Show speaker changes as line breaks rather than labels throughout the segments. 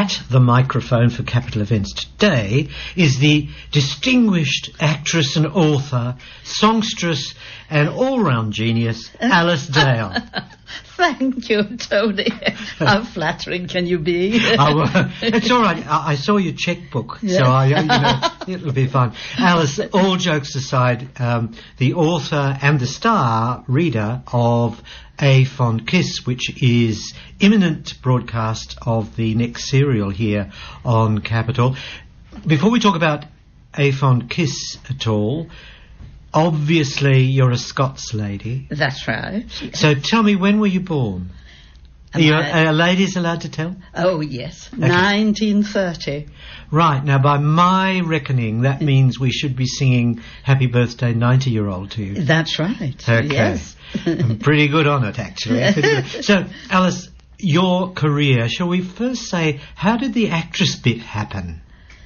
At the microphone for Capital Events today is the distinguished actress and author, songstress and all-round genius, Alice Dale.
Thank you, Tony. How flattering can you be?
It's all right. I saw your checkbook, so it'll be fun. Alice, all jokes aside, the author and the star reader of A Fond Kiss, which is imminent broadcast of the next serial here on Capital. Before we talk about A Fond Kiss at all, obviously you're a Scots lady.
That's right.
So tell me, when were you born? Are ladies allowed to tell?
Oh, yes. Okay. 1930.
Right. Now, by my reckoning, that means we should be singing Happy Birthday 90-year-old to you.
That's right.
Okay.
Yes.
I'm pretty good on it, actually. So, Alice, your career, shall we first say, how did the actress bit happen?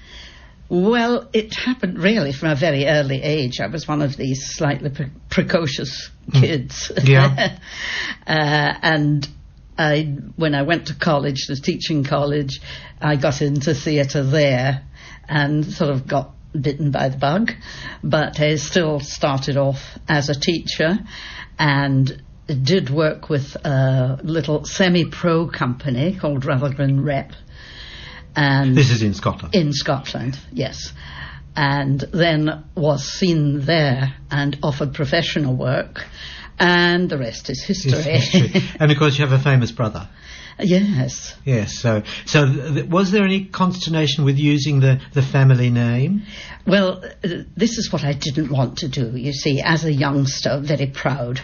Well, it happened really from a very early age. I was one of these slightly precocious kids.
Yeah.
And when I went to college, the teaching college, I got into theatre there and sort of got bitten by the bug. But I still started off as a teacher and did work with a little semi-pro company called Rutherglen Rep. And
this is in Scotland?
In Scotland, yes. And then was seen there and offered professional work, and the rest is history.
And of course you have a famous brother.
Yes.
Yes, so was there any consternation with using the family name?
Well, this is what I didn't want to do, you see, as a youngster, very proud.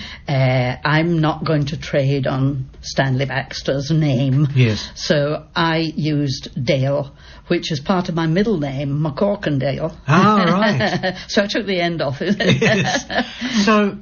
I'm not going to trade on Stanley Baxter's name.
Yes.
So I used Dale, which is part of my middle name, McCorkindale.
Ah, right.
So I took the end off it.
Yes. So,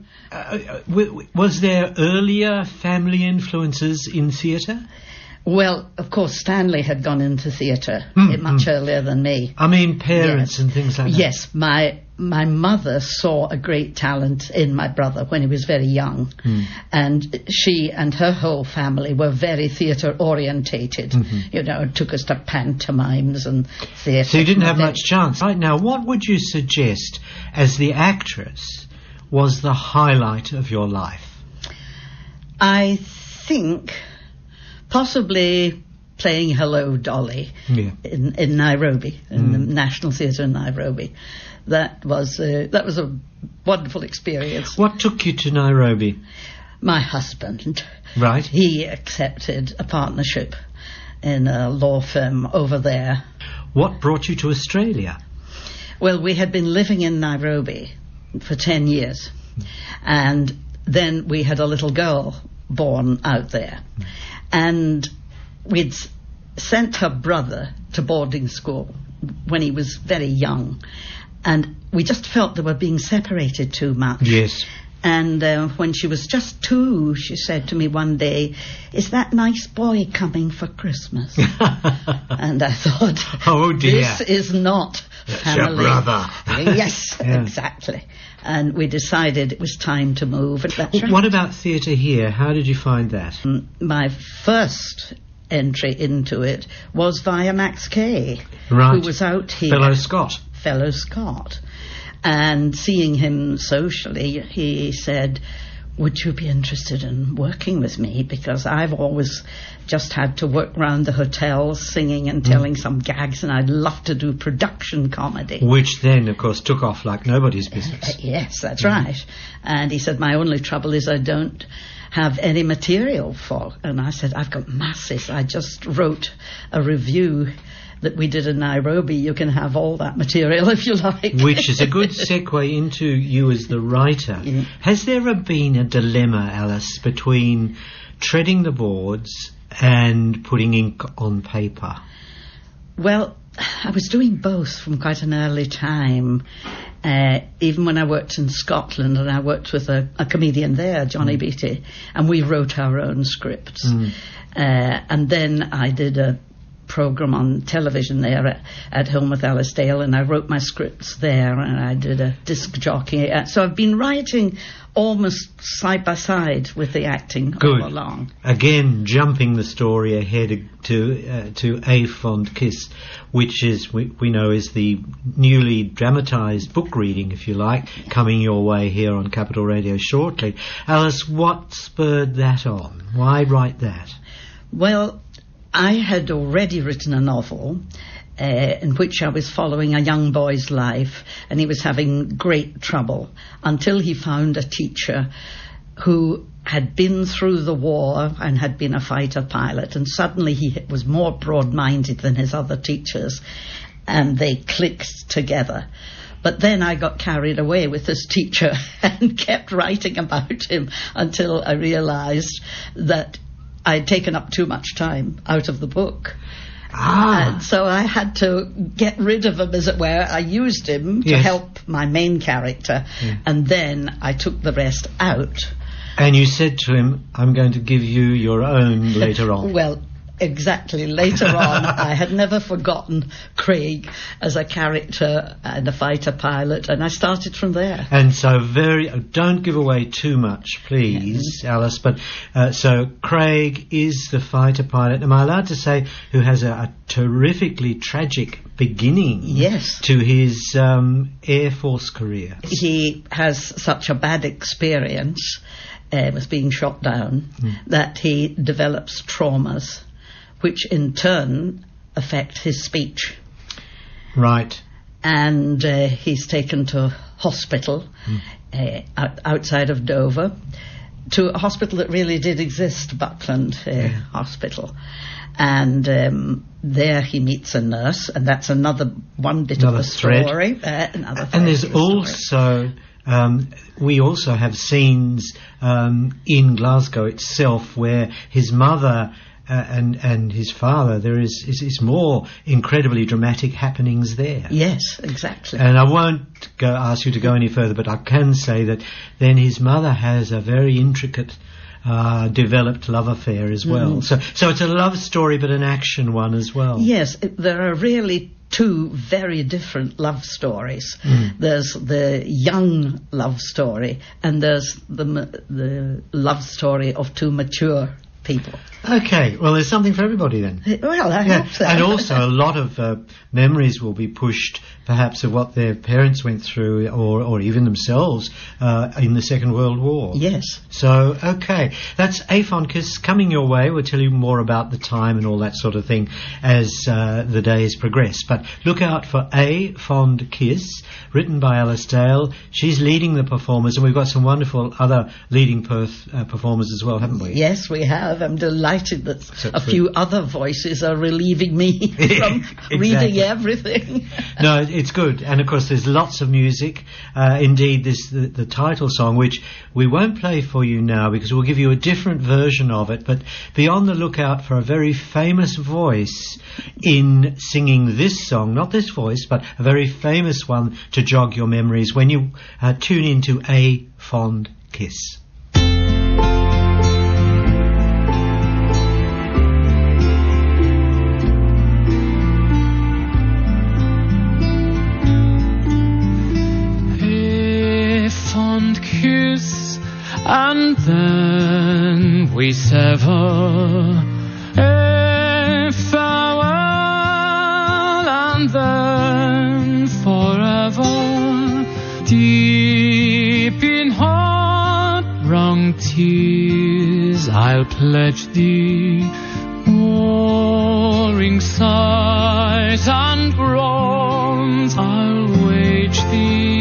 was there earlier family influences in theatre?
Well, of course, Stanley had gone into theatre much earlier than me.
I mean, parents and things like that.
Yes, my mother saw a great talent in my brother when he was very young. And she and her whole family were very theatre orientated. You know, took us to pantomimes and theatre.
So you didn't have much chance. Right now, what would you suggest as the actress was the highlight of your life?
I think possibly playing Hello, Dolly in Nairobi, in the National Theatre in Nairobi. That was a wonderful experience.
What took you to Nairobi?
My husband.
Right.
He accepted a partnership in a law firm over there.
What brought you to Australia?
Well, we had been living in Nairobi for 10 years. And then we had a little girl born out there. And we'd sent her brother to boarding school when he was very young. And we just felt they were being separated too much.
Yes.
And when she was just 2, she said to me one day, "Is that nice boy coming for Christmas?" And I thought,
oh dear,
this is not family.
Your brother.
Yes, exactly. And we decided it was time to move. That's right.
What about theatre here? How did you find that?
My first entry into it was via Max Kay,
right,
who was out here. Fellow Scot. And seeing him socially, he said, "Would you be interested in working with me? Because I've always just had to work round the hotels singing and telling some gags, and I'd love to do production comedy."
Which then, of course, took off like nobody's business.
Yes, that's right. And he said, "My only trouble is I don't have any material for." And I said, "I've got masses. I just wrote a review that we did in Nairobi. You can have all that material if you like."
Which is a good segue into you as the writer. Has there ever been a dilemma, Alice, between treading the boards and putting ink on paper?
Well, I was doing both from quite an early time. Even when I worked in Scotland, and I worked with a comedian there, Johnny Beattie, and we wrote our own scripts. And then I did a program on television there at home with Alice Dale, and I wrote my scripts there, and I did a disc jockey. So I've been writing almost side by side with the acting all along.
Again, jumping the story ahead to A Fond Kiss, which is we know is the newly dramatised book reading, if you like, coming your way here on Capital Radio shortly. Alice, what spurred that on? Why write that?
Well, I had already written a novel in which I was following a young boy's life, and he was having great trouble until he found a teacher who had been through the war and had been a fighter pilot, and suddenly he was more broad-minded than his other teachers, and they clicked together. But then I got carried away with this teacher and kept writing about him until I realised that I'd taken up too much time out of the book. And so I had to get rid of him, as it were. I used him to help my main character, and then I took the rest out.
And you said to him, I'm going to give you your own later on.
Well, exactly. Later on, I had never forgotten Craig as a character and a fighter pilot, and I started from there.
And so don't give away too much, please, Alice, but so Craig is the fighter pilot. Am I allowed to say who has a terrifically tragic beginning to his Air Force career?
He has such a bad experience with being shot down that he develops traumas, which in turn affect his speech.
Right.
And he's taken to hospital outside of Dover, to a hospital that really did exist, Buckland Hospital. And there he meets a nurse, and that's another bit of the story.
And there's also... we also have scenes in Glasgow itself where his mother and his father, there is more incredibly dramatic happenings there.
Yes, exactly.
And I won't ask you to go any further, but I can say that then his mother has a very intricate developed love affair as well. So it's a love story, but an action one as well.
Yes, there are really two very different love stories. There's the young love story, and there's the love story of two mature people.
Okay, well, there's something for everybody then.
Well, I hope so.
And also a lot of memories will be pushed, perhaps, of what their parents went through, or even themselves, in the Second World War.
Yes.
So, okay, that's A Fond Kiss coming your way. We'll tell you more about the time and all that sort of thing as the days progress. But look out for A Fond Kiss, written by Alice Dale. She's leading the performers, and we've got some wonderful other leading performers as well, haven't we?
Yes, we have. I'm delighted that a few other voices are relieving me from reading everything.
No, it's good. And of course there's lots of music. Indeed, the title song, which we won't play for you now because we'll give you a different version of it, but be on the lookout for a very famous voice in singing this song, not this voice, but a very famous one to jog your memories when you tune into A Fond Kiss.
Kiss, and then we sever. A farewell, and then forever. Deep in heart-wrung tears, I'll pledge thee. Warring sighs and groans, I'll wage thee.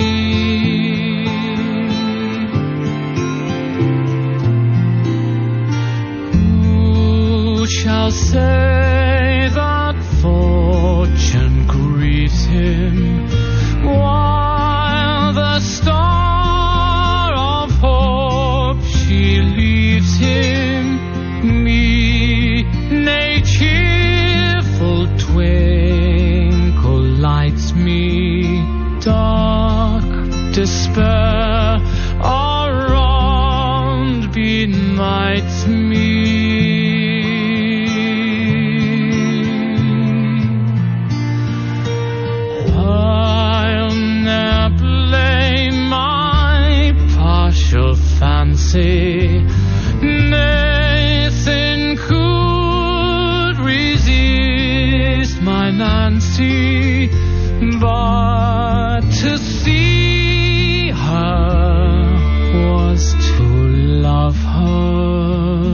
Shall say that fortune grieves him while the star of hope she leaves him. Me, nay, cheerful twinkle lights me, dark. fancy, but to see her was to love her,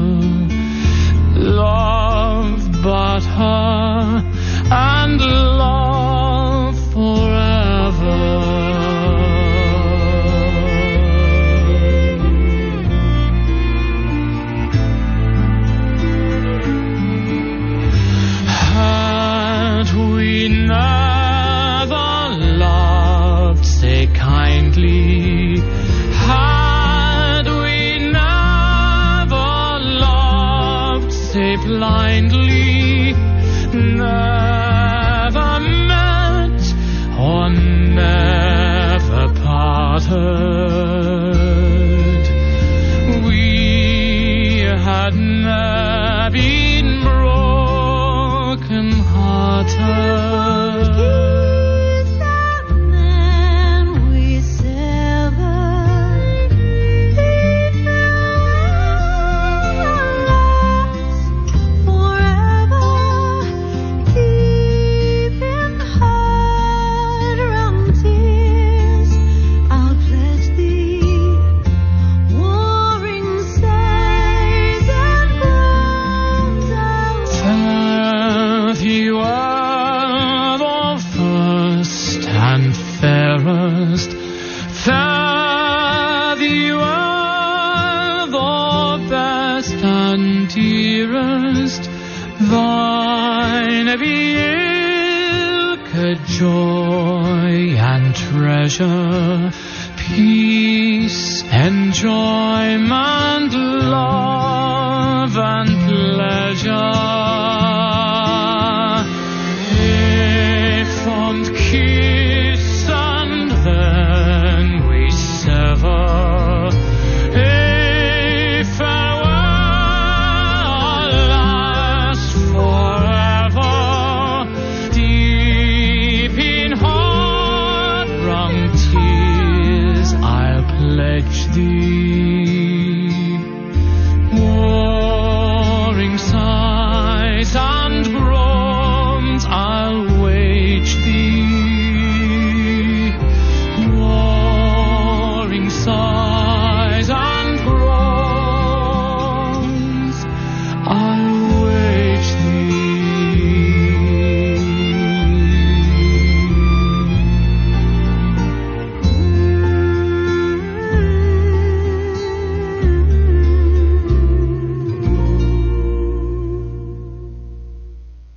love but her, and love forever. Had we never loved, say kindly, had we never loved, say blindly, never met or never parted, we had never been broken hearted. Thine be ilke joy and treasure, peace, enjoyment, love and pleasure.